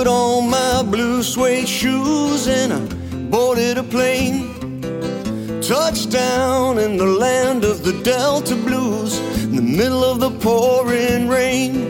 Put on my blue suede shoes and I boarded a plane. Touchdown in the land of the Delta Blues, in the middle of the pouring rain.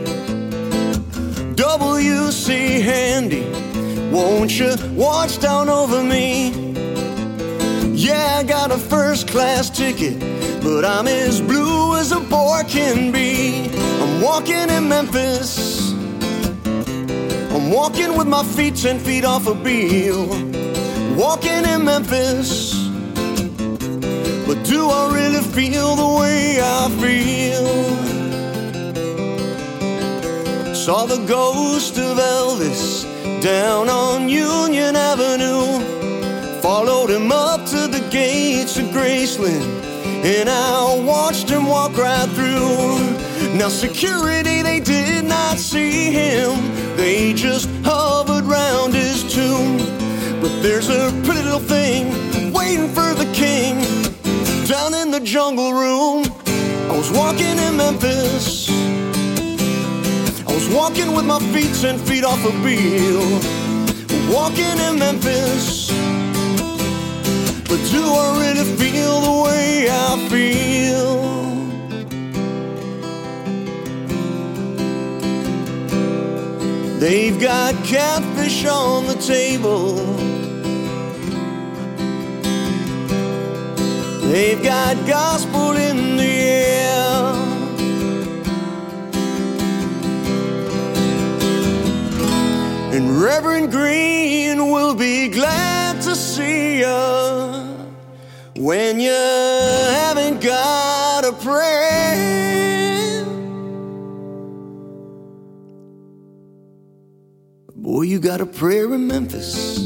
W.C. Handy, won't you watch down over me? Yeah, I got a first class ticket, but I'm as blue as a boy can be. I'm walking in Memphis, I'm walking with my feet 10 feet off a Beale. Walking in Memphis, but do I really feel the way I feel? Saw the ghost of Elvis down on Union Avenue. Followed him up to the gates of Graceland, and I watched him walk right through. Now security, they did not see him, they just hovered round his tomb. But there's a pretty little thing waiting for the king down in the jungle room. I was walking in Memphis, I was walking with my feet 10 feet off a Beale. Walking in Memphis, but do I really feel the way I feel? They've got catfish on the table, they've got gospel in the air, and Reverend Green will be glad to see you when you haven't got a prayer. Boy, you got a prayer in Memphis.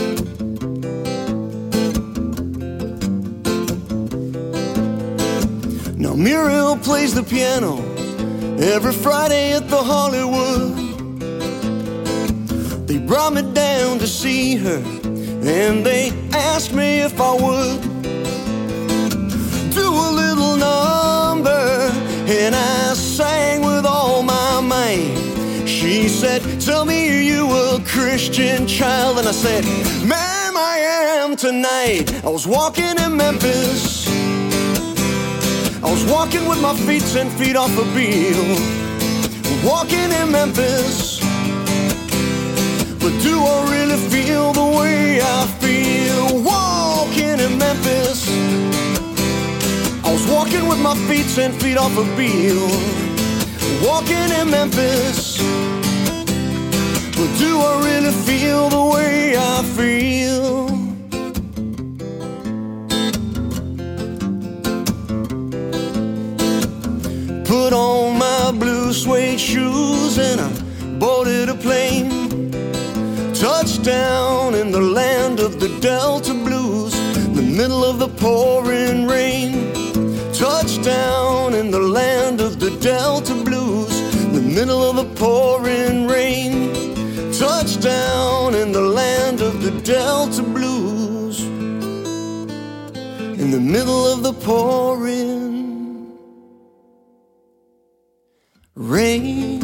Now Muriel plays the piano every Friday at the Hollywood. They brought me down to see her, and they asked me if I would do a little number, and I sang with all my might. She said, tell me, are you a Christian child? And I said, ma'am, I am tonight. I was walking in Memphis, I was walking with my feet 10 feet off a Beale. Walking in Memphis, but do I really feel the way I feel? Walking in Memphis, I was walking with my feet 10 feet off a Beale. Walking in Memphis, but do I really feel the way I feel? Put on my blue suede shoes and I boarded a plane. Touchdown in the land of the Delta Blues, in the middle of the pouring rain. Touchdown in the land of the Delta Blues, in the middle of the pouring rain. Touchdown in the land of the Delta Blues, in the middle of the pouring rain.